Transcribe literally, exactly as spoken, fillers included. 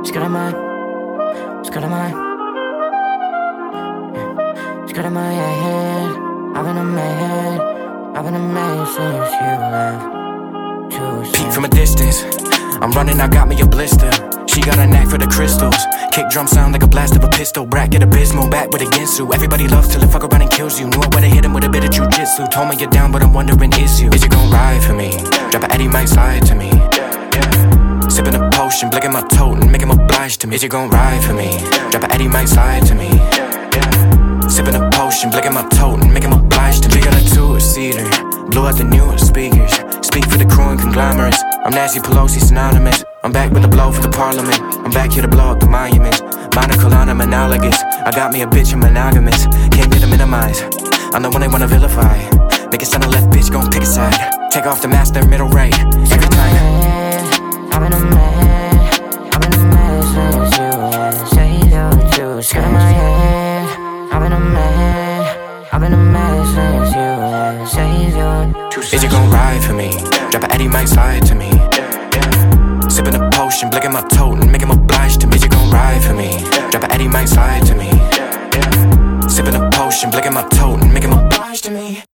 Just got on my, just got on my, just got on my head. I've been a man, I've been a man since you left. Peek from a distance, I'm running, I got me a blister. She got a knack for the crystals. Kick drum sound like a blast of a pistol. Bracket abysmal, back with a Ginsu. Everybody loves till it fuck around and kills you. Knew I would've hit him with a bit of jujitsu. Told me you're down, but I'm wondering is you? Is you gon' ride for me? Drop a Eddie, might slide to me. Sipping a potion, blicking my tote and make him obliged to me. Is you gon' ride for me? Drop a Eddie, might slide to me. Sipping a potion, blicking my tote and make him obliged to me. We got a two-seater, blew out the newest speakers. Speak for the crew and conglomerates. I'm Nancy Pelosi synonymous. I'm back with a blow for the parliament. I'm back here to blow up the monuments. Monocle on, I'm analogous. I got me a bitch, I'm monogamous. Can't get to minimize. I'm the one they wanna vilify. Make it sound a left bitch, gon' pick a side. Take off the mask, they're middle right. Every time I've been a man, I've been a man since you left. Say you're too scared of my head. I've been a man, I've been a man since you left. Say you're too scared. Is you gon' ride for me? Drop a Eddie, might slide to me. Sipping a potion, blicking my tote and make him obliged to me. Is you gon' ride for me? Drop a Eddie, might slide to me. Sipping a potion, blicking my tote and make him obliged to me.